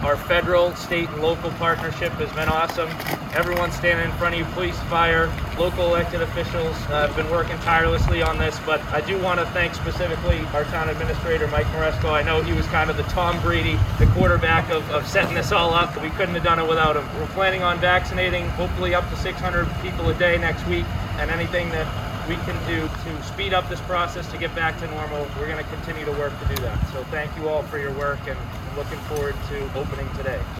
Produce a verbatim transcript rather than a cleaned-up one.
Our federal, state, and local partnership has been awesome. Everyone standing in front of you, police, fire, local elected officials, uh, have been working tirelessly on this, but I do want to thank specifically our town administrator, Mike Maresco. I know he was kind of the Tom Brady, the quarterback of, of setting this all up. We couldn't have done it without him. We're planning on vaccinating hopefully up to six hundred people a day next week, and anything that we can do to speed up this process to get back to normal, we're going to continue to work to do that. So thank you all for your work, and I'm looking forward to opening today.